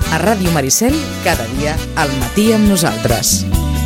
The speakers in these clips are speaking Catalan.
A Ràdio Maricel, cada dia al matí amb nosaltres.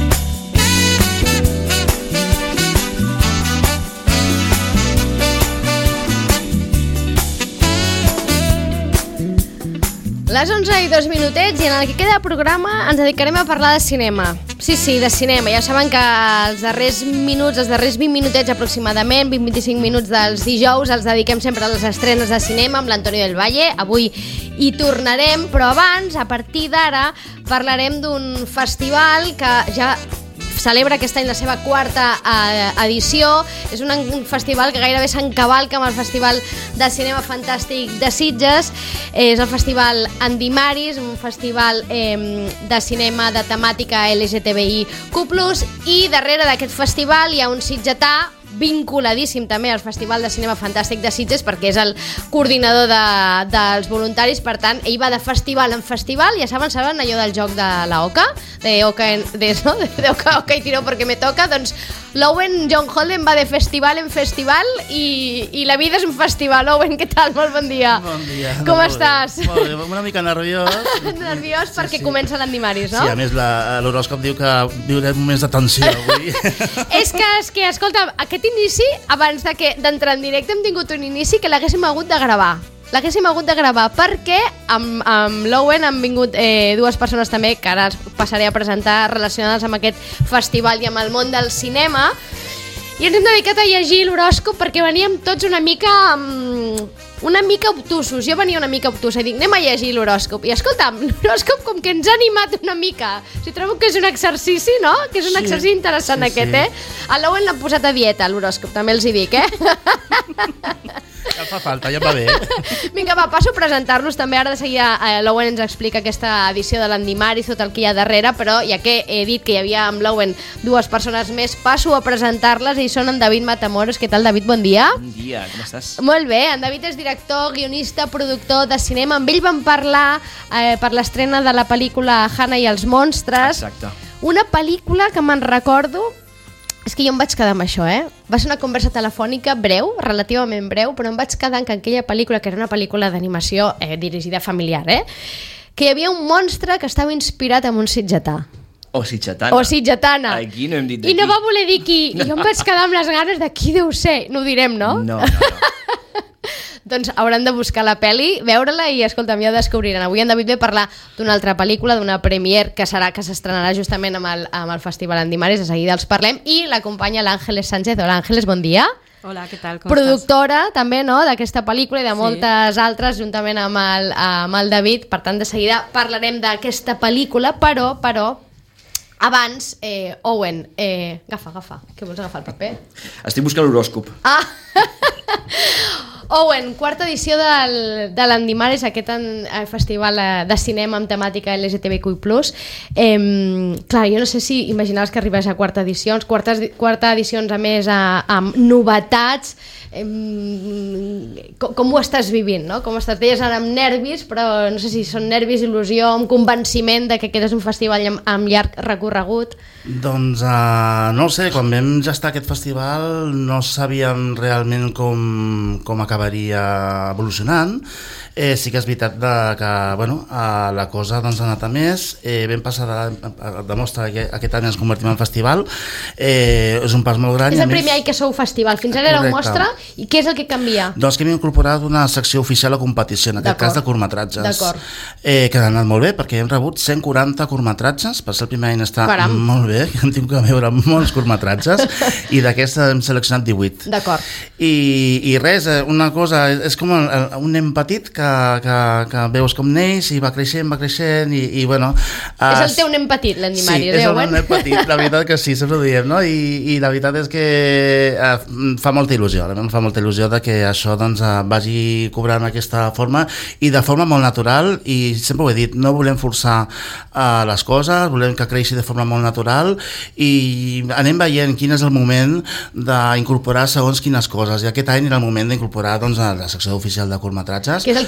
Les 11:02 i en el que queda de programa ens dedicarem a parlar de cinema. Sí, de cinema. Ja saben que els darrers 20 minutets aproximadament, 20-25 minuts dels dijous, els dediquem sempre a les estrenes de cinema amb l'Antonio del Valle. Avui hi tornarem, però abans, a partir d'ara, parlarem d'un festival que ja celebra aquest any la seva quarta edició. És un festival que gairebé s'encavalca amb el Festival de Cinema Fantàstic de Sitges. És el Festival Andimaris, un festival de cinema de temàtica LGTBIQ+, i darrere d'aquest festival hi ha un sitgetà vinculadíssim també al Festival de Cinema Fantàstic de Sitges, perquè és el coordinador dels voluntaris. Per tant, ell va de festival en festival. Ja saben allò del joc de la oca? De oca y tiro porque me toca. Doncs l'Owen John Holden va de festival en festival i la vida és un festival. Owen, què tal? Molt bon dia. Bon dia. Com estàs? Molt bé, una mica nerviós. Nerviós perquè comença l'Andimaris, no? Sí, a més l'horòscop diu que viurem moments de tensió avui. És que, escolta, aquest inici, abans d'entrar en directe, hem tingut un inici que l'haguéssim hagut de gravar. Perquè amb l'Owen han vingut dues persones també que ara passaré a presentar, relacionades amb aquest festival i amb el món del cinema, i ens hem dedicat a llegir l'horòscop perquè veníem tots una mica obtusos. Jo venia una mica obtusa i dic, anem a llegir l'horòscop. I escolta'm, l'horòscop com que ens ha animat una mica. Trobo que és un exercici, no? Que és un exercici interessant aquest, eh? A l'Owen l'han posat a dieta, l'horòscop, també els hi dic, eh? Ja fa falta, ja va bé. Vinga, va, passo a presentar-los també. Ara de seguida l'Owen ens explica aquesta edició de l'Andimaris, tot el que hi ha darrere, però ja que he dit que hi havia amb l'Owen dues persones més, passo a presentar-les. Ells són en David Matamoros. Què tal, David? Bon dia. Bon dia, com estàs? Molt bé, en David és director, guionista, productor de cinema. Amb ell vam parlar per l'estrena de la pel·lícula Hannah i els monstres. Exacte. Una pel·lícula que me'n recordo. És que jo em vaig quedar amb això, Va ser una conversa telefònica breu, relativament breu, però em vaig quedar en aquella pel·lícula, que era una pel·lícula d'animació dirigida familiar, que hi havia un monstre que estava inspirat en un sitgetà. O sitgetana. O sitgetana. Aquí no hem dit d'aquí. I no va voler dir qui. I jo em vaig quedar amb les ganes de qui deu ser. No ho direm, no? No. Doncs hauran de buscar la pel·li, veure-la i, escolta'm, ja ho descobriran. Avui en David ve a parlar d'una altra pel·lícula, d'una premier que s'estrenarà justament amb el Festival Andimaris. De seguida els parlem. I l'acompanya l'Àngeles Sánchez. Hola, Àngeles, bon dia. Hola, què tal? Com productora estàs? També, no?, d'aquesta pel·lícula i de moltes altres, juntament amb el David. Per tant, de seguida parlarem d'aquesta pel·lícula, però abans, Owen, agafa, que vols agafar el paper? Estic buscant l'horòscop. Owen, quarta edició de l'Andimaris, aquest festival de cinema amb temàtica LGTBIQ+. Clar, jo no sé si imaginaves que arribés a quarta edicions, a més amb novetats. Com ho estàs vivint, no? Com estàs? Deies ara amb nervis, però no sé si són nervis, il·lusió, amb convenciment de que aquest és un festival amb llarg recorregut. Doncs no ho sé, quan vam gestar aquest festival no sabíem realment com acabaria evolucionant. Sí que és veritat que la cosa ha anat a més. Vam passar a demostrar que aquest any ens convertim en festival. És un pas molt gran. És el primer any que sou festival. Fins ara era un mostre. I què és el que canvia? Doncs que hem incorporat una secció oficial a competició, en aquest cas de curtmetratges. Que han anat molt bé, perquè hem rebut 140 curtmetratges. Per ser el primer any està molt bé, que hem tingut que veure molts curtmetratges, i d'aquests hem seleccionat 18. D'acord. I res, una cosa, és com un nen petit que veus com neix i va creixent i bueno... És el teu nen petit, l'Andimaris, Sí, és el nen petit, la veritat que sí, sempre ho diem, no? I la veritat és que fa molta il·lusió, fa molta il·lusió que això vagi cobrant aquesta forma i de forma molt natural, i sempre ho he dit, no volem forçar les coses, volem que creixi de forma molt natural i anem veient quin és el moment d'incorporar segons quines coses, i aquest any era el moment d'incorporar la secció oficial de curtmetratges. Que és el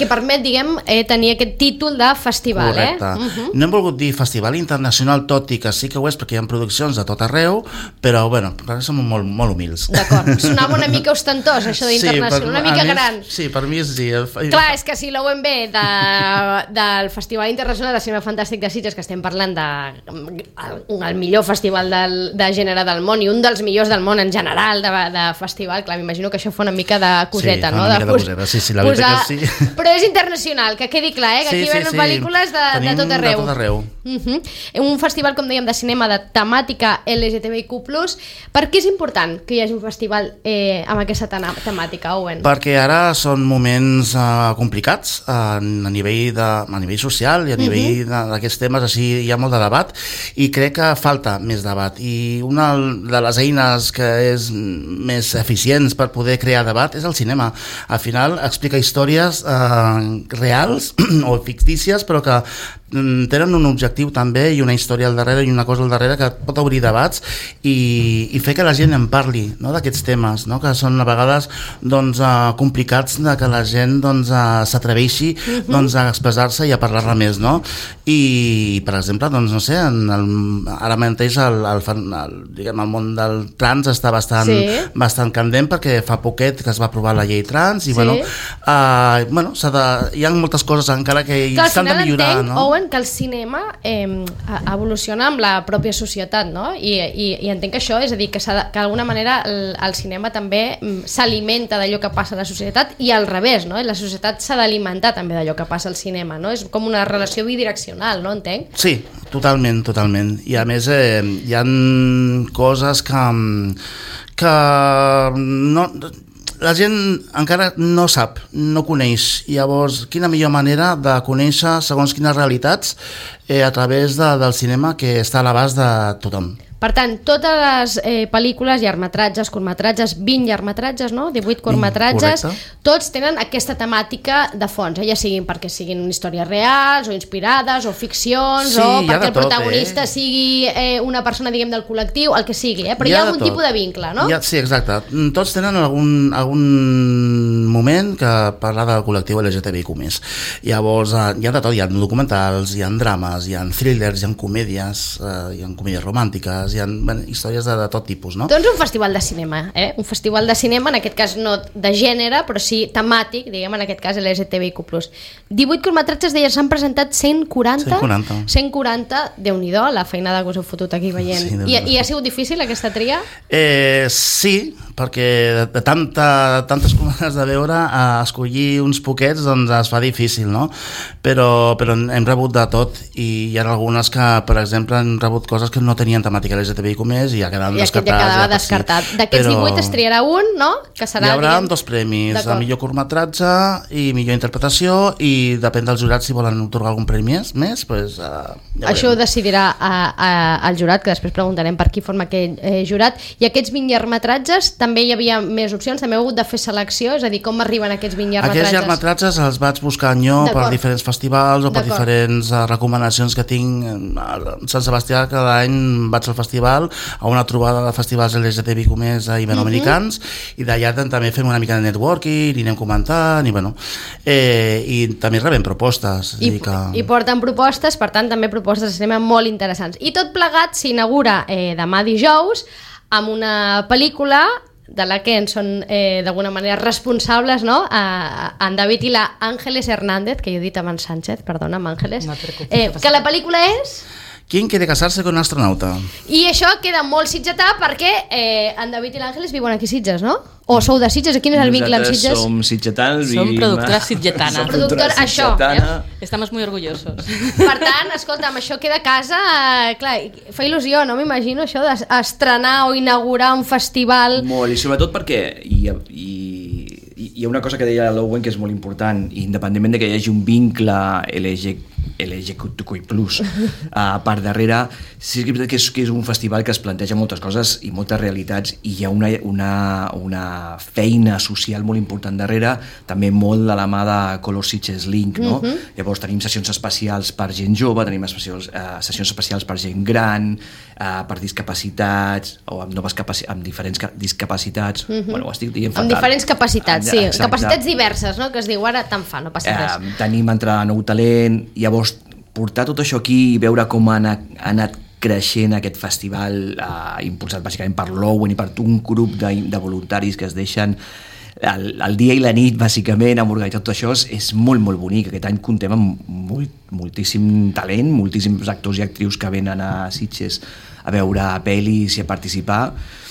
que permet, diguem, tenir aquest títol de festival. Correcte. No hem volgut dir festival internacional, tot i que sí que ho és, perquè hi ha produccions de tot arreu, però, bueno, som molt, molt humils. D'acord, sonava una mica ostentós, això d'internacional, una mica gran. Sí, per mi sí. Clar, és que si l'OMB del Festival Internacional de Cinema Fantàstic de Sitges, que estem parlant del millor festival de gènere del món i un dels millors del món en general de festival, clar, m'imagino que això fa una mica de coseta, sí, no? Una mica de coseta, sí, la veritat que sí. Però és internacional, que quedi clar, que aquí venen pel·lícules de tot arreu. De tot arreu. Un festival, com dèiem, de cinema de temàtica LGTBIQ+. Per què és important que hi hagi un festival amb aquesta temàtica, Owen? Perquè ara són moments complicats a nivell social i a nivell d'aquests temes, així hi ha molt de debat i crec que falta més debat, i una de les eines que és més eficients per poder crear debat és el cinema. Al final explica històries reals o fictícies, però que tenen un objectiu també i una història al darrere i una cosa al darrere que pot obrir debats i fer que la gent en parli, no, d'aquests temes, no, que són a vegades complicats, de que la gent s'atreveixi a expressar-se i a parlar-ne més, no? I per exemple, no sé, ara mateix el món del trans està bastant candent, perquè fa poquet que es va aprovar la llei trans i hi ha moltes coses encara que s'han de millorar, no? Owen, que el cinema evoluciona amb la pròpia societat, no? I entenc que això, és a dir, que d'alguna manera el cinema també s'alimenta d'allò que passa a la societat i al revés, no? La societat s'ha d'alimentar també d'allò que passa al cinema, no? És com una relació bidireccional, no? Entenc? Sí, totalment. I a més hi ha coses que no... La gent encara no sap, no coneix. Llavors, quina millor manera de conèixer segons quines realitats a través del cinema, que està a l'abast de tothom. Per tant, totes les pel·lícules, llargmetratges, curtmetratges, 20 llargmetratges, no? 18 curtmetratges, tots tenen aquesta temàtica de fons, ja siguin perquè siguin històries reals o inspirades o ficcions, o perquè el protagonista sigui una persona, diguem, del col·lectiu, el que sigui, però hi ha algun tipus de vincle, no? Sí, exacte. Tots tenen algun moment que parla del col·lectiu LGTBIQ+. Llavors, hi ha de tot, hi ha documentals, hi ha drames, hi ha thrillers, hi ha comèdies romàntiques, hi ha històries de tot tipus, no? Doncs un festival de cinema, un festival de cinema, en aquest cas no de gènere, però sí temàtic, diguem, en aquest cas LGTBIQ+. 18 curtmetratges, deia, s'han presentat 140. 140, Déu-n'hi-do, la feinada que us heu fotut aquí veient. Sí, I ha sigut difícil aquesta tria? Sí, perquè de tantes coses de veure, escollir uns poquets es fa difícil, no? Però hem rebut de tot, i hi ha algunes que, per exemple, hem rebut coses que no tenien temàtica LGTBIQ+, i ja quedaven descartats. Ja quedava descartat. D'aquests 18 es triarà un, no? Que serà, hi haurà 2 premis, el millor curtmetratge i millor interpretació, i depèn dels jurats si volen otorgar algun premi més, doncs ja això ho decidirà el jurat, que després preguntarem per qui forma aquell jurat. I aquests 20 llargmetratges també hi havia més opcions, també heu hagut de fer selecció, és a dir, com arriben aquests 20 llargmetratges? Aquests llargmetratges els vaig buscar per diferents festivals o per diferents recomanacions que tinc. A Sant Sebastià cada any vaig al festival, a una trobada de festivals LGTBIQ+ iberoamericans, i d'allà també fem una mica de networking i anem comentant, i també rebem propostes. I porten propostes, per tant també propostes de cinema molt interessants. I tot plegat s'inaugura demà dijous amb una pel·lícula de la que en són d'alguna manera responsables, no? En David i la Ángeles Hernández, que jo he dit abans Sánchez, perdona'm, Ángeles, que la pel·lícula és... ¿Quién quiere casarse con un astronauta? I això queda molt sitgetà perquè en David i l'Àngeles viuen aquí a Sitges, no? O sou de Sitges? Quin és el vincle amb Sitges? Nosaltres som sitgetans. Som productoras sitgetanas. Som productores, això. Estamos muy orgullosos. Per tant, escolta'm, això queda a casa, clar, fa il·lusió, no? M'imagino això d'estrenar o inaugurar un festival. Molt, i sobretot perquè hi ha una cosa que deia l'Owen que és molt important, independentment de que hi hagi un vincle LGBTQI+. Per darrere, sí que és veritat que és un festival que es planteja moltes coses i moltes realitats, i hi ha una feina social molt important darrere, també molt de la mà de Color Sitges Link, no? Llavors tenim sessions especials per gent jove, tenim sessions especials per gent gran, per discapacitats o amb diferents discapacitats. Bueno, ho estic dient fatal. Amb diferents capacitats, sí. Exacte. Capacitats diverses, no? Que es diu ara tant fa, no passa res. Tenim entrada de nou talent, llavors portar tot això aquí i veure com ha anat creixent aquest festival, impulsat bàsicament per l'Owen i per un grup de voluntaris que es deixen el dia i la nit, bàsicament, amb organitzar tot això, és molt, molt bonic. Aquest any comptem amb moltíssim talent, moltíssims actors i actrius que venen a Sitges a veure pel·lis i a participar.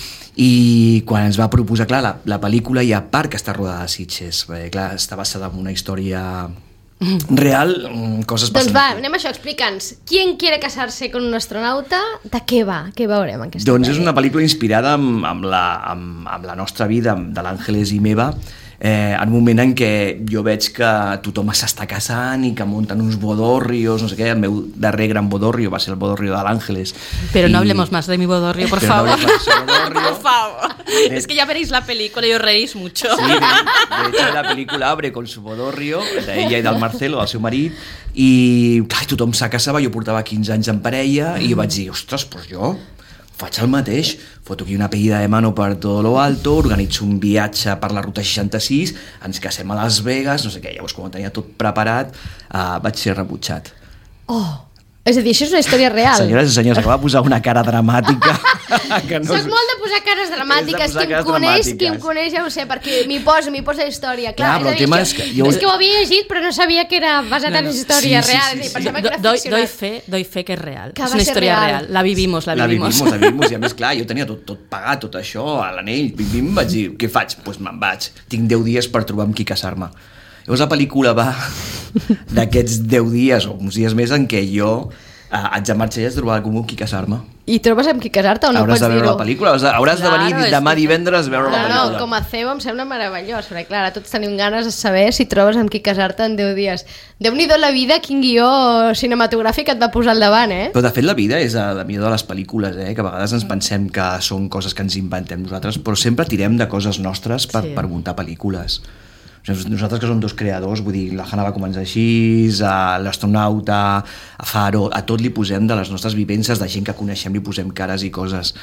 I quan ens va proposar, clar, la pel·lícula hi ha part que està rodada a Sitges, perquè, clar, està basada en una història real, coses Doncs va, anem a això, explica'ns. ¿Quién quiere casarse con un astronauta? De què va? Què veurem en aquesta Doncs és pel·li? una pel·lícula inspirada amb la nostra vida, de l'Àngeles i meva, en un moment en què jo veig que tothom s'està casant i que munten uns bodorrios, no sé què. El meu darrer gran bodorrio va ser el bodorrio de l'Àngeles. Pero no hablemos más de mi bodorrio, por Pero no favor. hablemos más de bodorrio. Por favor. Es que ya veréis la película y os reís mucho. Sí, de hecho la pel·lícula abre con su bodorrio, d'ella i del Marcelo, del seu marit, i clar, tothom se casava, jo portava 15 anys en parella i vaig dir, ostres, doncs jo faig el mateix, foto aquí una pedida de mano per todo lo alto, organitzo un viatge per la ruta 66, ens casem a Las Vegas, no sé què. Llavors, quan tenia tot preparat, vaig ser rebutjat. Oh, és a dir, això és una història real. Senyores i senyors, acaba de posar una cara dramàtica. Que no Soc molt de posar cares dramàtiques. És de posar Qui em coneix ja ho sé, perquè m'hi posa història. Clar, però el tema és que jo- És que ho havia llegit, però no sabia que era basat en història real. És a dir, pensava que era ficcionat. Doy fe que es real. Que Es va una ser historia real. real. La vivimos. La vivimos, i a més, clar, jo tenia tot pagat, tot això, a l'anell, pim-pim, vaig dir, què faig? Doncs me'n vaig, tinc 10 dies per trobar amb qui casar-me. Llavors la pel·lícula va d'aquests 10 dies o uns dies més en què jo haig de marxar i haig de trobar amb qui casar-me. I trobes amb qui casar-te o no Hauràs pots de veure dir-ho? la pel·lícula, hauràs de venir Claro, demà és que- divendres a veure la No, pel·lícula. com a CEO em sembla meravellós, perquè clar, ara tots tenim ganes de saber si trobes amb qui casar-te en 10 dies. Déu-n'hi-do la vida, quin guió cinematogràfic et va posar al davant, eh? Però de fet la vida és la millor de les pel·lícules, que a vegades ens pensem que són coses que ens inventem nosaltres, però sempre tirem de coses nostres per muntar pel·lícules. O sigui, nosaltres que som dos creadors, vull dir, la Hanna va començar així, l'astronauta, a Faro, a tot li posem de les nostres vivències, de gent que coneixem, li posem cares i coses.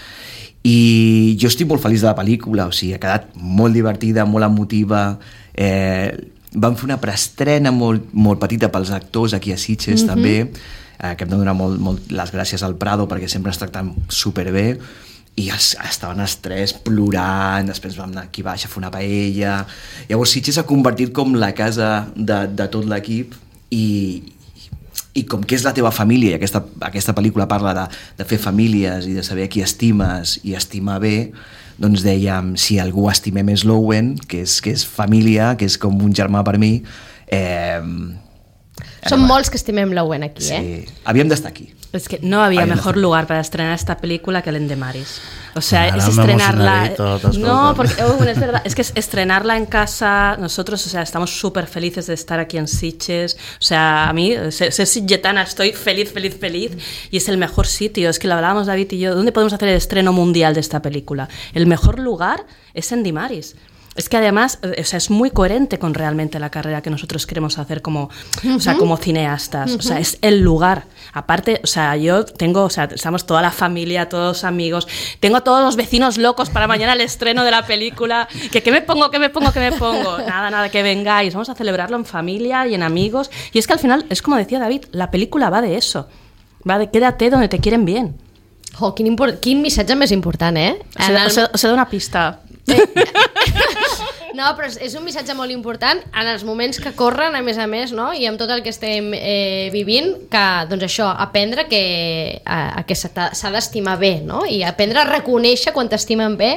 I jo estic molt feliç de la pel·lícula, o sigui, ha quedat molt divertida, molt emotiva. Vam fer una preestrena molt petita pels actors aquí a Sitges, també, que hem de donar molt les gràcies al Prado perquè sempre ens tracten superbé, i estaven els tres plorant, després vam anar aquí baix a fer una paella. Llavors Sitges s'ha convertit com la casa de tot l'equip, i com que és la teva família, i aquesta pel·lícula parla de fer famílies i de saber qui estimes i estimar bé, doncs dèiem, si algú estimem és l'Owen, que és família, que és com un germà per mi. Som molts que estimem l'Owen aquí, Sí, eh? havíem d'estar aquí. Es que no había Ahí mejor está. lugar para estrenar esta película que el Endemaris. O sea, Ahora es me estrenarla. emocionaré y todo, escolta. No, porque es verdad, es que es estrenarla en casa. Nosotros, o sea, estamos súper felices de estar aquí en Sitges. O sea, a mí, ser sitgetana, estoy feliz. Y es el mejor sitio. Es que lo hablábamos David y yo. ¿Dónde podemos hacer el estreno mundial de esta película? El mejor lugar es Endemaris. Es que además, o sea, es muy coherente con realmente la carrera que nosotros queremos hacer como, o sea, como cineastas. O sea, es el lugar. Aparte, o sea, estamos toda la familia, todos los amigos. Tengo a todos los vecinos locos para mañana el estreno de la película. ¿Qué me pongo? Nada, que vengáis. Vamos a celebrarlo en familia y en amigos. Y es que al final, es como decía David, la película va de eso. Va de quédate donde te quieren bien. Oh, quin missatge més important, eh? Os he dado una pista. No, però és un missatge molt important en els moments que corren, a més, no? I amb tot el que estem vivint, que, doncs això, aprendre que s'ha d'estimar bé, no? I aprendre a reconèixer quan t'estimen bé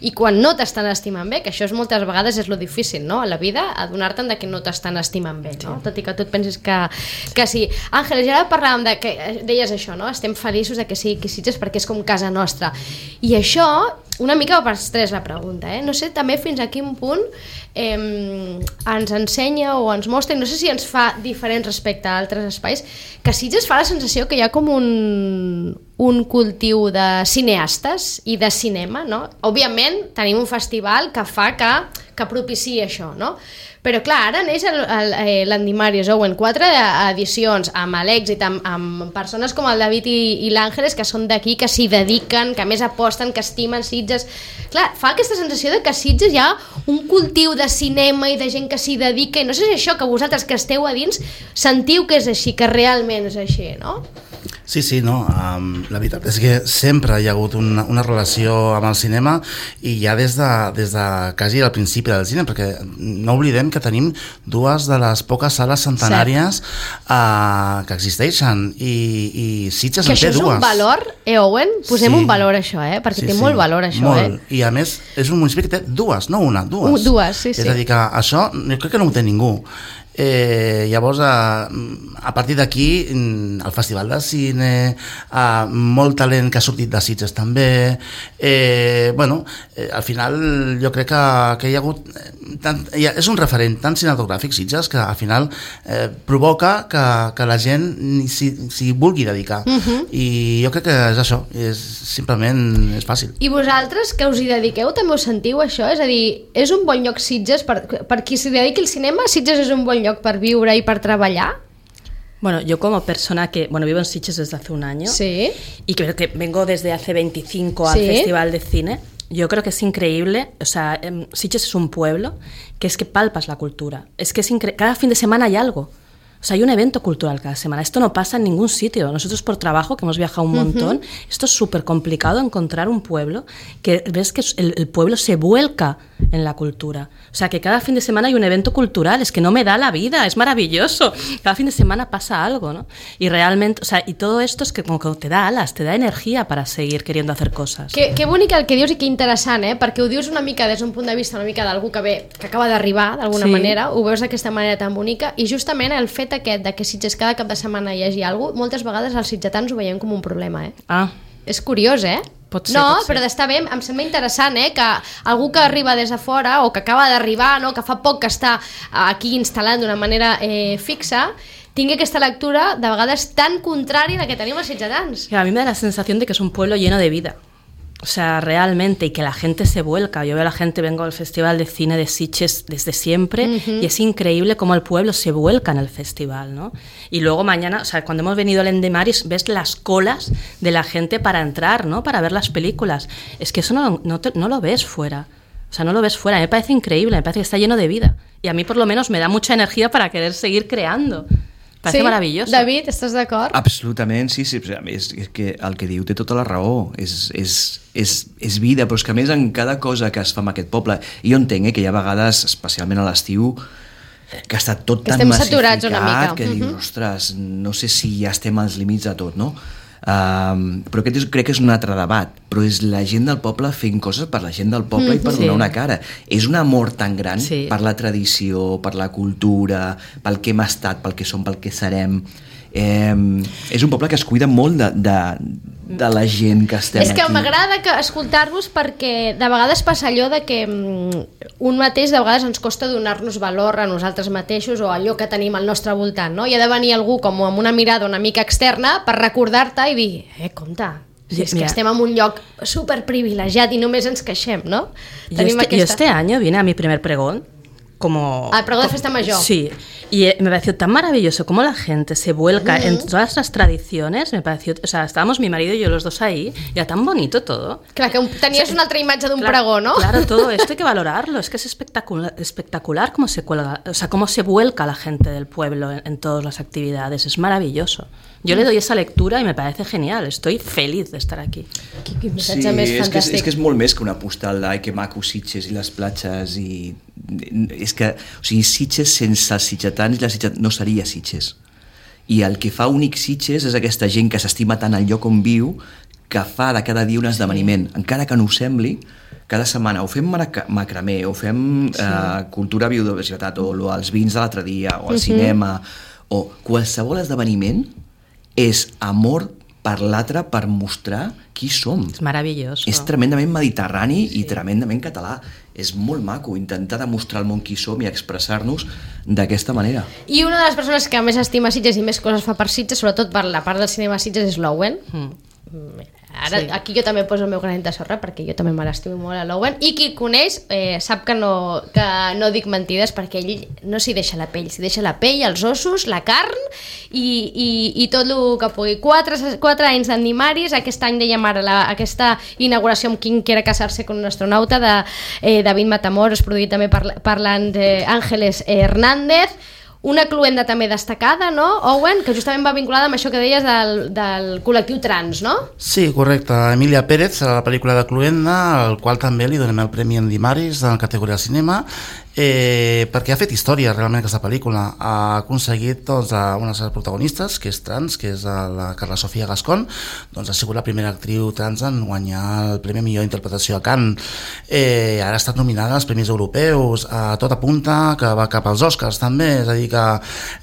i quan no t'estan estimant bé, que això és moltes vegades és lo difícil, no? A la vida, adonar-te'n de que no t'estan estimant bé, no? Tot i que tu et pensis que sí. Àngel, ja parlàvem de que deies això, no? Estem feliços de que sigui aquí Sitges perquè és com casa nostra. I això una mica per estrès la pregunta, no sé també fins a quin punt ens ensenya o ens mostra, i no sé si ens fa diferents respecte a altres espais, que Sitges fa la sensació que hi ha com un cultiu de cineastes i de cinema, no? Òbviament tenim un festival que fa que propiciï això, no? Però clar, ara neix l'Andimaris Owen, 4 edicions amb l'èxit, amb persones com el David i l'Àngeles, que són d'aquí, que s'hi dediquen, que a més aposten, que estimen Sitges. Clar, fa aquesta sensació de que a Sitges hi ha un cultiu de cinema i de gent que s'hi dedica, i no sé si això que vosaltres que esteu a dins sentiu que és així, que realment és així, no? Sí, no, la veritat és que sempre hi ha hagut una relació amb el cinema, i ja des de quasi al principi del cinema, perquè no oblidem que tenim dues de les poques sales centenàries que existeixen, i Sitges en té dues. Que això és un valor, Owen? Posem un valor a això, perquè té molt valor això. Molt. I a més és un municipi que té dues, no una, dues. Dues, sí. És a dir, que això jo crec que no ho té ningú. Llavors a partir d'aquí el festival de cine, molt talent que ha sortit de Sitges també, al final jo crec que hi ha hagut és un referent tan cinematogràfic Sitges que al final provoca que la gent s'hi vulgui dedicar, i jo crec que és això, simplement és fàcil. I vosaltres que us hi dediqueu també ho sentiu això? És a dir, és un bon lloc Sitges per qui s'hi dediqui al cinema? Sitges és un bon lloc per viure y para trabajar? Bueno, yo como persona que, vivo en Sitges desde hace un año, sí, y creo que vengo desde hace 25 al Festival de Cine, yo creo que es increíble. O sea, Sitges es un pueblo que es que palpas la cultura, es que es cada fin de semana hay algo. O sea, hay un evento cultural cada semana. Esto no pasa en ningún sitio. Nosotros por trabajo, que hemos viajado un montón, esto es súper complicado encontrar un pueblo que ves que el pueblo se vuelca en la cultura. O sea, que cada fin de semana hay un evento cultural. Es que no me da la vida, es maravilloso. Cada fin de semana pasa algo, ¿no? Y realmente, o sea, y todo esto es que como que te da alas, te da energía para seguir queriendo hacer cosas. Que bonic el que dius i que interessant, perquè ho dius una mica des d'un punt de vista una mica d'algú que acaba d'arribar d'alguna manera, ho veus d'aquesta manera tan bonica, i justament el fet aquest de que Sitges cada cap de setmana hi hagi alguna cosa, moltes vegades els sitgetans ho veiem com un problema, És curiós, Pot ser, no, però d'estar bé, em sembla interessant, que algú que arriba des de fora o que acaba d'arribar, no, que fa poc que està aquí instal·lant d'una manera fixa, tingui aquesta lectura de vegades tan contrària a la que tenim els sitgetans. A mí me da la sensación de que es un pueblo lleno de vida. O sea, realmente, y que la gente se vuelca. Yo veo a la gente, vengo al Festival de Cine de Sitges desde siempre, y es increíble cómo el pueblo se vuelca en el festival, ¿no? Y luego mañana, o sea, cuando hemos venido al Andimaris, ves las colas de la gente para entrar, ¿no? Para ver las películas. Es que eso no lo ves fuera. O sea, no lo ves fuera. Me parece increíble, me parece que está lleno de vida. Y a mí, por lo menos, me da mucha energía para querer seguir creando. Parece maravilloso. David, estàs d'acord? Absolutament, sí. És que el que diu té tota la raó. És vida, però és que a més en cada cosa que es fa en aquest poble, jo entenc que hi ha vegades, especialment a l'estiu, que està tot tan massificat que dius, ostres, no sé si ja estem als límits de tot, no? Però aquest crec que és un altre debat, però és la gent del poble fent coses per la gent del poble i per donar una cara. És un amor tan gran per la tradició, per la cultura, pel que hem estat, pel que som, pel que serem. És un poble que es cuida molt de la gent que estem aquí. És que m'agrada escoltar-vos perquè de vegades passa allò de que un mateix de vegades ens costa donar-nos valor a nosaltres mateixos o allò que tenim al nostre voltant, no? I ha de venir algú com amb una mirada una mica externa per recordar-te i dir, compte, és que estem en un lloc superprivilegiat i només ens queixem, ¿no? Yo este año vine a mi primer pregón como... Al pregón de Festa Mayor. Sí, y me pareció tan maravilloso cómo la gente se vuelca en todas las tradiciones. Me pareció, o sea, estábamos mi marido y yo los dos ahí, y era tan bonito todo. Claro, que tenías una altra imatge d'un pregó, ¿no? Claro, todo esto hay que valorarlo, es que es espectacular cómo se cuelga, o sea, cómo se vuelca la gente del pueblo en todas las actividades, es maravilloso. Yo le doy esa lectura y me parece genial, estoy feliz de estar aquí. Quin missatge més fantàstic. És que és molt més que una postal d'ai que maco Sitges i les platges i... És que, o sigui, Sitges sense els sitgetans i les sitgetans no seria Sitges. I el que fa únic Sitges és aquesta gent que s'estima tant el lloc on viu que fa de cada dia un esdeveniment, encara que no ho sembli, cada setmana o fem macramé, o fem cultura biodiversitat, o els vins de l'altre dia, o el cinema, o qualsevol esdeveniment és amor per l'altre, per mostrar qui som. És meravellós. És tremendament mediterrani i tremendament català. És molt maco intentar demostrar al món qui som i expressar-nos d'aquesta manera. I una de les persones que més estima Sitges i més coses fa per Sitges, sobretot per la part del cinema Sitges, és l'Owen. Ara, aquí jo també poso el meu granet de sorra perquè jo també me l'estimo molt a l'Owen, i qui el coneix sap que no dic mentides, perquè ell no s'hi deixa la pell, s'hi deixa la pell, els ossos, la carn i tot el que pugui. 4 anys d'Andimaris. Aquest any dèiem ara aquesta inauguració amb Quien quiera casarse con un astronauta de David Matamoros, produït també per l'Àngeles Hernández. Una cluenda també destacada, no, Owen? Que justament va vinculada amb això que deies del col·lectiu trans, no? Sí, correcte. Emilia Pérez, a la pel·lícula de Cluenda, al qual també li donem el Premi Andimaris en la categoria de cinema, perquè ha fet història realment aquesta pel·lícula. Ha aconseguit una de les protagonistes, que és trans, que és la Carla Sofia Gascón, doncs ha sigut la primera actriu trans en guanyar el Premi Millor Interpretació a Cannes. Ara ha estat nominada als Premis Europeus, tot apunta que va cap als Oscars també, és a dir que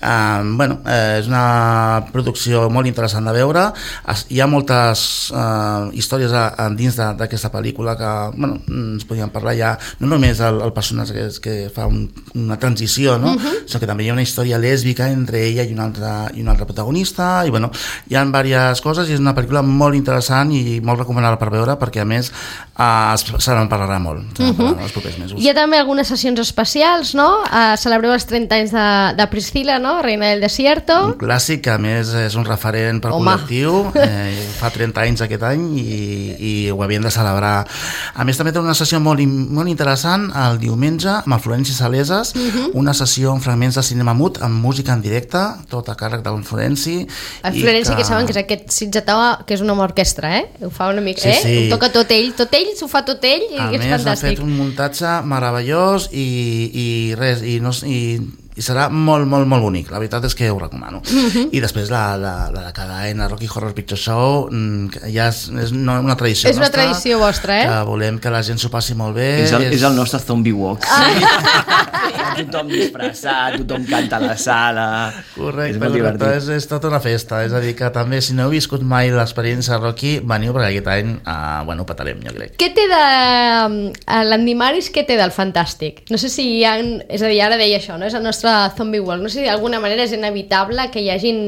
és una producció molt interessant de veure. Hi ha moltes històries dins d'aquesta pel·lícula que ens podíem parlar ja, no només el personatge que fa una transició, no? Sinó que també hi ha una història lèsbica entre ella i una altra protagonista, i hi ha diverses coses, i és una pel·lícula molt interessant i molt recomanable per veure, perquè a més se n'en parlarà molt els propers mesos. Hi ha també algunes sessions especials, no? Celebreu els 30 anys de Priscila, no? Reina del Desierto. Un clàssic que a més és un referent per col·lectiu, fa 30 anys aquest any i ho havien de celebrar. A més també té una sessió molt interessant el diumenge amb el Florenci Saleses, una sessió amb fragments de cinema mut amb música en directe, tot a càrrec del Florenci. El Florenci, que saben que és aquest sitgetà, que és una orquestra, ho fa una mica, sí. Ho toca tot ell, s'ho fa tot ell, i és fantàstic. A més, ha fet un muntatge meravellós i serà molt, molt, molt bonic. La veritat és que ho recomano. I després la de cada any, la Rocky Horror Picture Show, ja és una tradició nostra. És una tradició vostra, que volem que la gent s'ho passi molt bé. És el nostre zombie walk. Tothom disfressat, tothom canta a la sala. Correcte, és tota una festa. És a dir, que també, si no heu viscut mai l'experiència Rocky, veniu, perquè aquest any ho petarem, jo crec. Què té de l'Andimaris, què té del fantàstic? No sé si hi ha... És a dir, ara deia això, no? És el nostre zombie world. No sé si d'alguna manera és inevitable que hi hagin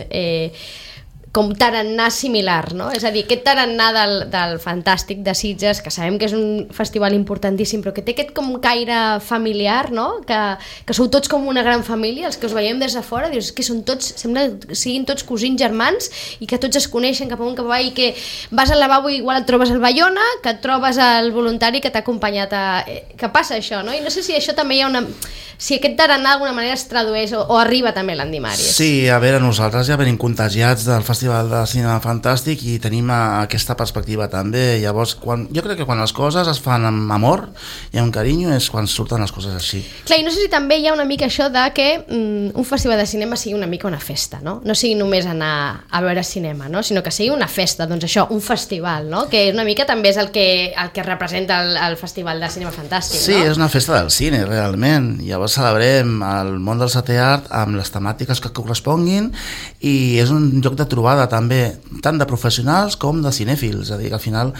com tarannà similar, no? És a dir, aquest tarannà del Fantàstic de Sitges, que sabem que és un festival importantíssim, però que té aquest com caire familiar, no? Que sou tots com una gran família, els que us veiem des de fora, dius que són tots, sembla que siguin tots cosins germans i que tots es coneixen cap amunt, cap avall, i que vas al lavabo i igual et trobes el Bayona, que et trobes el voluntari que t'ha acompanyat que passa això, no? I no sé si això també hi ha si aquest tarannà d'alguna manera es tradueix o arriba també a l'Andimaris. Sí, a veure, nosaltres ja venim contagiats del Festival de Cinema Fantàstic i tenim aquesta perspectiva també. Llavors, jo crec que quan les coses es fan amb amor i amb carinyo és quan surten les coses així. Clar, i no sé si també hi ha una mica això de que un festival de cinema sigui una mica una festa, no? No sigui només anar a veure cinema, no? Sinó que sigui una festa, doncs això, un festival, no? Que una mica també és el que representa el Festival de Cinema Fantàstic, sí, no? Sí, és una festa del cine, realment. Llavors celebrem el món del setè art amb les temàtiques que corresponguin i és un lloc de trobada també, tant de professionals com de cinèfils, és a dir, que al final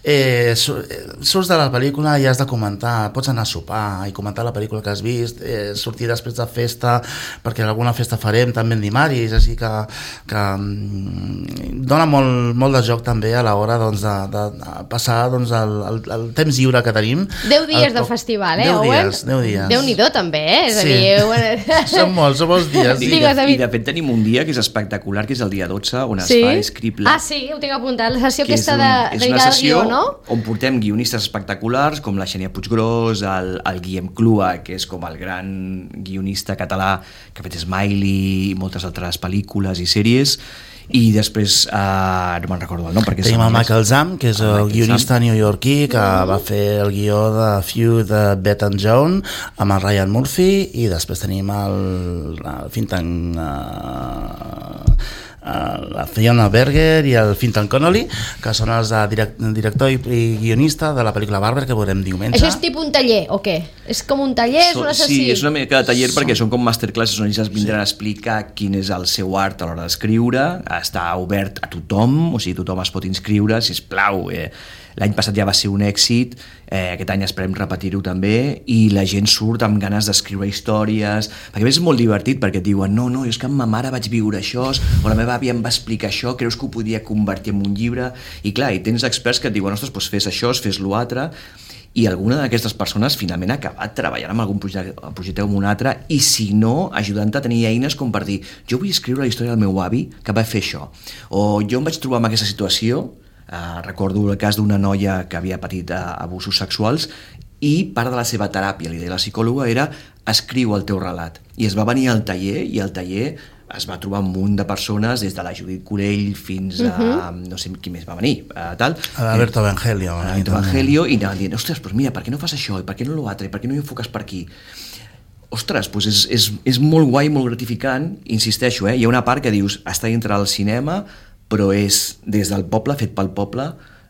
surts de la pel·lícula i has de comentar, pots anar a sopar i comentar la pel·lícula que has vist, sortir després de festa, perquè alguna festa farem també en Dimaris, així que dona molt de joc també a l'hora de passar el temps lliure que tenim. 10 dies del festival, 10 dies. Déu-n'hi-do també, és a dir... Són molts dies. I de fet tenim un dia que és espectacular, que és el dia 12, on es fa Script Lab. Sí, ho tinc apuntat, la sessió aquesta de guió, no? On portem guionistes espectaculars com la Xènia Puiggròs, el Guillem Clua, que és com el gran guionista català que ha fet Smiley i moltes altres pel·lícules i sèries, i després no me'n recordo el nom perquè tenim el Michael Zamm, que és el guionista newyorquí que va fer el guió de Feud de Beth and Joan amb el Ryan Murphy, i després tenim el Fintan la Fiona Berger i el Fintan Connolly, que són els director i guionista de la pel·lícula Barber, que veurem diumenge. Això és tipus un taller, o què? És com un taller, és un assassí? Sí, és una mica de taller perquè són com masterclasses on ells vindran a explicar quin és el seu art a l'hora d'escriure. Està obert a tothom, o sigui, tothom es pot inscriure, sisplau. L'any passat ja va ser un èxit, aquest any esperem repetir-ho també, i la gent surt amb ganes d'escriure històries, perquè a més és molt divertit perquè et diuen, no, és que amb ma mare vaig viure això, o la meva àvia em va explicar això, creus que ho podia convertir en un llibre? I clar, i tens experts que et diuen, ostres, doncs fes això, fes l'altre, i alguna d'aquestes persones finalment ha acabat treballant amb algun projecte o un altre, i si no, ajudant a tenir eines com per dir, jo vull escriure la història del meu avi que va fer això, o jo em vaig trobar en aquesta situació. Recordo el cas d'una noia que havia patit abusos sexuals i part de la seva teràpia, l'idea de la psicòloga era escriu el teu relat, i es va venir al taller, i al taller es va trobar un munt de persones, des de la Judit Corell fins a no sé qui més va venir, Alberto Evangelio, i anaven dient, ostres, doncs mira, per què no fas això, i per què no l'altre, i per què no hi enfoques per aquí? Ostres, doncs és molt guai, molt gratificant, insisteixo, hi ha una part que dius, està dintre del cinema, però és des del poble, fet pel poble,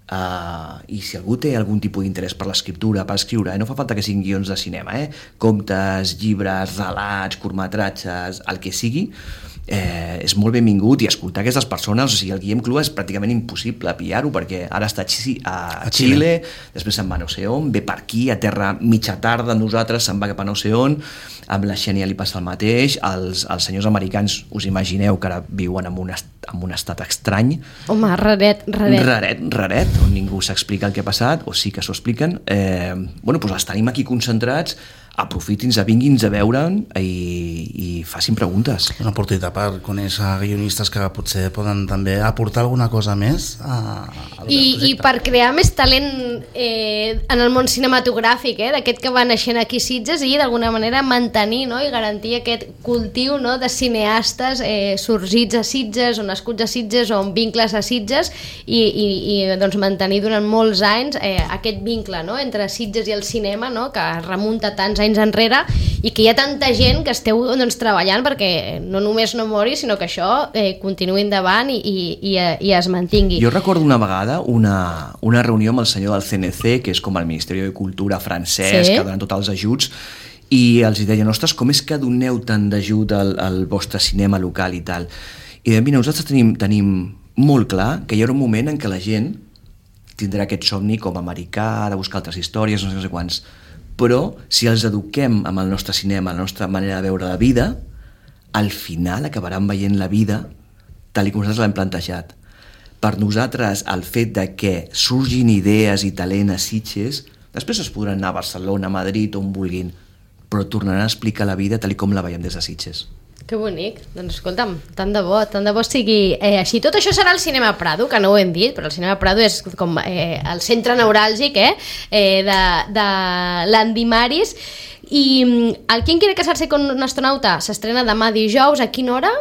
i si algú té algun tipus d'interès per l'escriptura, per escriure, no fa falta que siguin guions de cinema, contes, llibres, relats, curtmetratges, el que sigui, és molt benvingut, i escoltar aquestes persones, o sigui, el Guillem Clua és pràcticament impossible pillar-ho, perquè ara està a Xile, després se'n va no sé on, ve per aquí, a terra mitja tarda, nosaltres se'n va cap a no sé on, amb la Xènia li passa el mateix, els senyors americans, us imagineu que ara viuen en un estat estrany. Home, raret. Raret, on ningú s'explica el que ha passat, o sí que s'ho expliquen. Doncs els tenim aquí concentrats, aprofitin-nos, vinguin-nos a veure'n i facin preguntes. Una oportunitat per conèixer guionistes que potser poden també aportar alguna cosa més i per crear més talent en el món cinematogràfic, d'aquest que va naixent aquí a Sitges, i d'alguna manera mantenir, no? I garantir aquest cultiu, no? De cineastes sorgits a Sitges o nascuts a Sitges o amb vincles a Sitges, i doncs mantenir durant molts anys aquest vincle, no? Entre Sitges i el cinema, no? Que remunta tants anys enrere, i que hi ha tanta gent que esteu doncs, treballant perquè no només no mori, sinó que això continuï endavant i es mantingui. Jo recordo una vegada una reunió amb el senyor del CNC, que és com el Ministeri de Cultura francès, que donen tots els ajuts, i els deien, ostres, com és que doneu tant d'ajut al vostre cinema local i tal? I deien, mira, nosaltres tenim molt clar que hi haurà un moment en què la gent tindrà aquest somni com americà, de buscar altres històries, no sé quants, però si els eduquem amb el nostre cinema, la nostra manera de veure la vida, al final acabaran veient la vida tal com nosaltres l'hem plantejat. Per nosaltres, el fet de que surgin idees i talent a Sitges, després es podran anar a Barcelona, a Madrid, on vulguin, però tornaran a explicar la vida tal com la veiem des de Sitges. Que bonic. Doncs escolta'm, tant de bo sigui així. Tot això serà al Cinema Prado, que no ho hem dit, però el Cinema Prado és com el centre neuràlgic de l'Andimaris. I el Quien quiere casarse con un astronauta s'estrena demà dijous, a quina hora?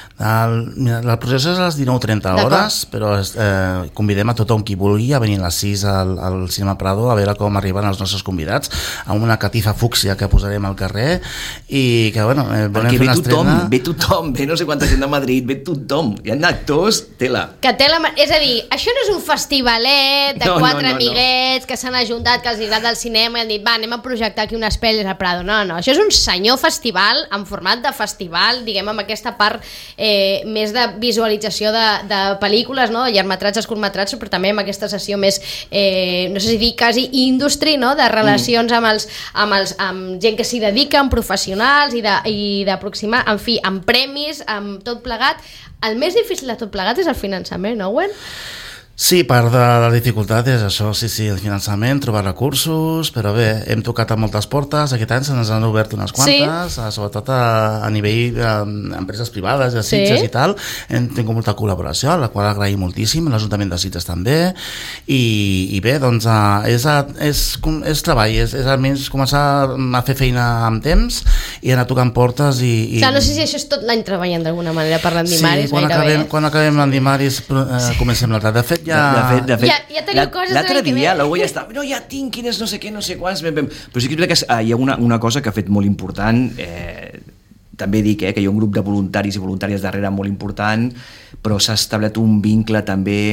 El procés és a les 19:30 hores, però convidem a tothom qui vulgui a venir a les 6 al Cinema Prado a veure com arriben els nostres convidats, amb una catifa fúcsia que posarem al carrer, i que volem fer una estrena. Ve tothom, ve no sé quanta gent de Madrid, ve tothom, hi ha actors, tela. És a dir, això no és un festivalet de quatre amiguets que s'han ajuntat, que els agrada el cinema i han dit, va, anem a projectar aquí unes pel·lis al Prado. No, això és un senyor festival en format de festival, diguem, amb aquesta part més de visualització de pel·lícules, no? De llargmetratges, curtmetratges, però també amb aquesta sessió més, no sé si dir quasi industry, no? De relacions amb gent que s'hi dedica, amb professionals, i d'aproximar, en fi, amb premis, amb tot plegat. El més difícil de tot plegat és el finançament, no, Owen? Sí, part de la dificultat és això, sí, el finançament, trobar recursos, però bé, hem tocat a moltes portes, aquest any se n'han obert unes quantes, sobretot a nivell d'empreses privades, de Sitges i tal, hem tingut molta col·laboració, la qual agraïm moltíssim, l'Ajuntament de Sitges també, i bé, doncs és treball, és almenys començar a fer feina amb temps i anar tocant portes i... Clar, no sé si això és tot l'any treballant d'alguna manera per l'Andimaris. Sí, quan acabem l'Andimaris comencem l'altre. De fet, De fet, ja teniu coses l'altre dia l'algú ja està, no, ja tinc quines no sé què, no sé quants, però sí que és veritat que hi ha una cosa que ha fet molt important, també dic que hi ha un grup de voluntaris i voluntàries darrere molt important, però s'ha establert un vincle també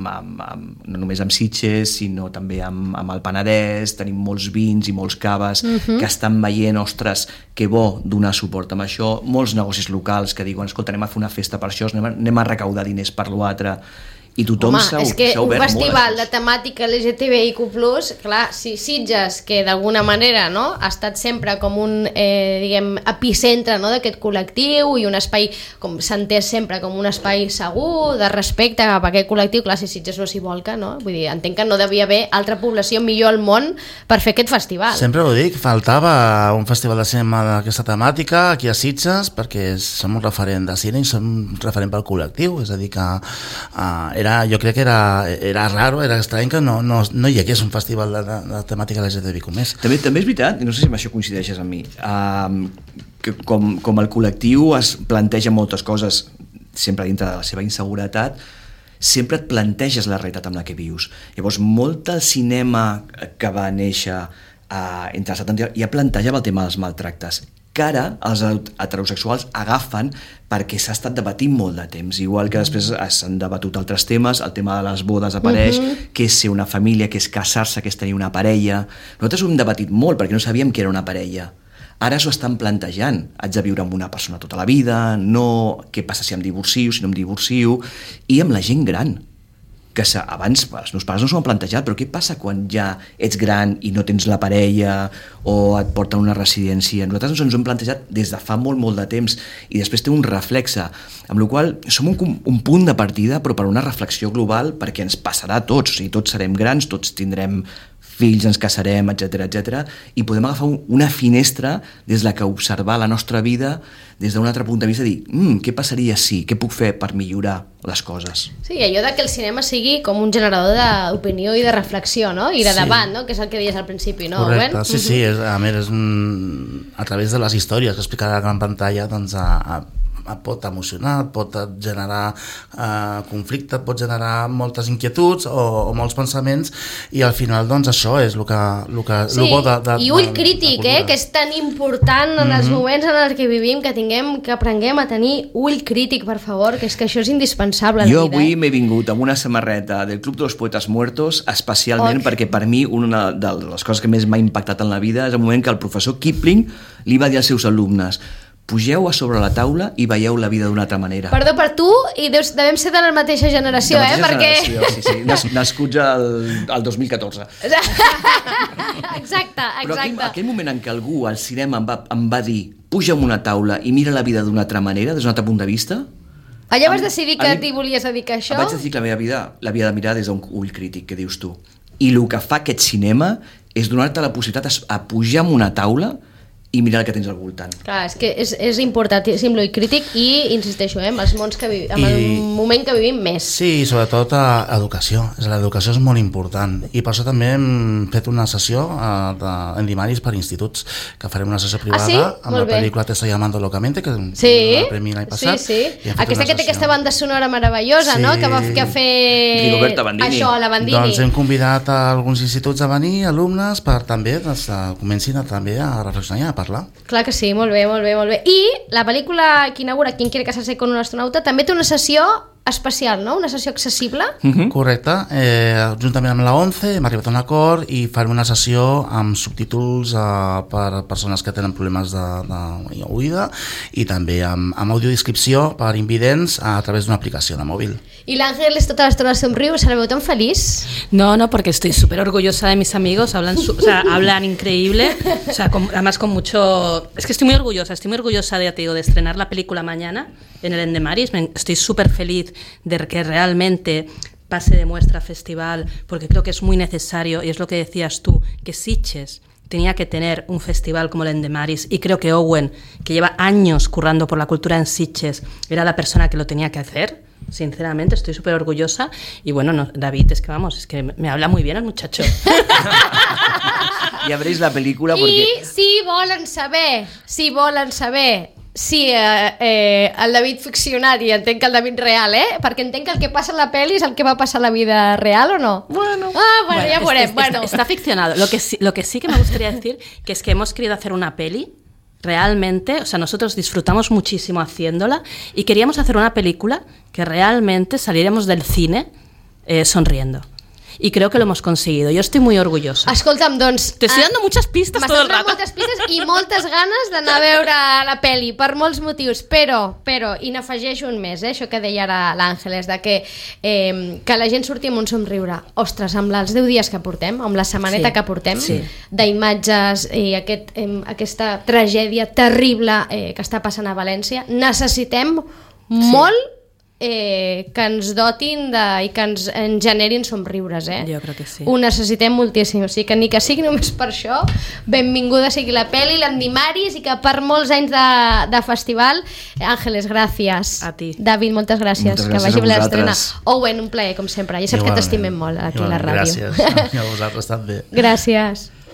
no només amb Sitges, sinó també amb el Penedès. Tenim molts vins i molts caves que estan veient, ostres, que bo donar suport amb això. Molts negocis locals que diuen, escolta, anem a fer una festa per això, anem a recaudar diners per l'altre. I tothom s'ha obert molt. És que un festival de temàtica LGTBIQ+, clar, si Sitges, que d'alguna manera ha estat sempre com un epicentre d'aquest col·lectiu i un espai, com s'ha entès sempre, com un espai segur, de respecte cap a aquest col·lectiu, clar, si Sitges no s'hi volca, vull dir, entenc que no devia haver altra població millor al món per fer aquest festival. Sempre ho dic, faltava un festival de cinema d'aquesta temàtica aquí a Sitges, perquè som un referent de cine i som un referent pel col·lectiu, és a dir que jo crec que era raro, era estrany que no hi hagués un festival de temàtica LGTBIQ+. També és veritat, i no sé si amb això coincideixes amb mi, que com el col·lectiu es planteja moltes coses sempre dintre de la seva inseguretat, sempre et planteges la realitat amb la que vius. Llavors, molt del cinema que va néixer entre els 70 ja plantejava el tema dels maltractes, que ara els heterosexuals agafen perquè s'ha estat debatint molt de temps, igual que després s'han debatut altres temes, el tema de les bodes apareix, què és ser una família, què és casar-se, què és tenir una parella. Nosaltres ho hem debatit molt perquè no sabíem què era una parella. Ara s'ho estan plantejant, haig de viure amb una persona tota la vida, no què passa si em divorcio, si no em divorcio, i amb la gent gran, que abans els meus pares no s'ho han plantejat, però què passa quan ja ets gran i no tens la parella o et porten a una residència? Nosaltres ens ho hem plantejat des de fa molt de temps i després té un reflexe, amb la qual som un punt de partida però per una reflexió global, perquè ens passarà a tots, o sigui, tots serem grans, tots tindrem fills, ens casarem, etc, i podem agafar una finestra des de la que observar la nostra vida des d'un altre punt de vista, dir, què passaria si, què puc fer per millorar les coses? Sí, allò de que el cinema sigui com un generador d'opinió i de reflexió, i de debat, que és el que deies al principi, no? Correcte, sí, a més a través de les històries que explica la gran pantalla, doncs pot emocionar, pot generar conflicte, pot generar moltes inquietuds o molts pensaments, i al final doncs això és el bo de i ull crític, que és tan important en els moments en els que vivim, que aprenguem a tenir ull crític, per favor, que és que això és indispensable. Jo avui m'he vingut amb una samarreta del Club de los Poetas Muertos, especialment perquè per mi una de les coses que més m'ha impactat en la vida és el moment que el professor Kipling li va dir als seus alumnes: pugeu a sobre la taula i veieu la vida d'una altra manera. Perdó per tu, i devem ser de la mateixa generació, perquè... Sí. Nascuts al 2014. Exacte. Però aquell moment en què algú al cinema em va dir puja a una taula i mira la vida d'una altra manera, des d'un altre punt de vista... Allà vas decidir que t'hi volies dedicar a això? Vaig decidir que la meva vida l'havia de mirar des d'un ull crític, que dius tu. I el que fa aquest cinema és donar-te la possibilitat a pujar a una taula i mirar el que tens al voltant. Clar, és que és importantíssim l'ull crític i, insisteixo, amb els mons el moment que vivim més. Sí, i sobretot educació. L'educació és molt important, i per això també hem fet una sessió d'endimaris per instituts, que farem una sessió privada amb la pel·lícula Te estoy amando locamente, que va el premi l'any passat. Sí. Aquesta que té aquesta banda sonora meravellosa, que va fer Rigoberta Bandini. Això, la Bandini. Doncs hem convidat a alguns instituts a venir, alumnes, per també comencin també a reflexionar i a parlar. Clar que sí, molt bé. I la pel·lícula que inaugura Quien quiere casarse con un astronauta també té una sessió especial, no? Una sessió accessible. Correcte. Juntament amb la ONCE hem arribat a un acord i farem una sessió amb subtítols per persones que tenen problemes d'oïda i també amb audiodescripció per invidents a través d'una aplicació de mòbil. ¿Y el Ángeles toda la estona sonríe? ¿Se la veo tan feliz? No, porque estoy súper orgullosa de mis amigos, hablan increíble, además con mucho... Es que estoy muy orgullosa, ya te digo, de estrenar la película mañana en el Endemaris. Estoy súper feliz de que realmente pase de muestra a festival, porque creo que es muy necesario, y es lo que decías tú, que Sitges tenía que tener un festival como el Endemaris, y creo que Owen, que lleva años currando por la cultura en Sitges, era la persona que lo tenía que hacer. Sinceramente, estoy súper orgullosa. Y bueno, David, es que me habla muy bien el muchacho. Ya veréis la película porque... I si volen saber si el David ficcionat, i entenc que el David real, perquè entenc que el que passa a la pel·li és el que va passar a la vida real, ¿o no? Bueno, ya veremos. Está ficcionado. Lo que sí que me gustaría decir que es que hemos querido hacer una peli realmente, o sea, nosotros disfrutamos muchísimo haciéndola y queríamos hacer una película que realmente saliéramos del cine sonriendo. Y creo que lo hemos conseguido. Yo estoy muy orgullosa. Escolta'm, doncs... Te estoy dando muchas pistas todo el rato. M'estàs donant moltes pistes i moltes ganes d'anar a veure la pel·li, per molts motius, però, i n'afegeixo un més, això que deia ara l'Àngeles, de que la gent surti amb un somriure. Ostres, amb els 10 dies que portem, amb la setmaneta que portem, d'imatges i aquesta tragèdia terrible que està passant a València, necessitem molt que ens dotin i que ens generin somriures, Jo crec que sí. Ho necessitem moltíssim, o sigui que ni que sigui només per això, benvinguda sigui la pel·li, l'Andimaris, i que per molts anys de festival. Àngeles, gràcies. A ti. David, moltes gràcies. Moltes que gràcies vagi bé a l'estrena. vosaltres. Owen, un plaer, com sempre. Ja saps que t'estimem molt aquí a la ràdio. Gràcies. I a vosaltres també. Gràcies.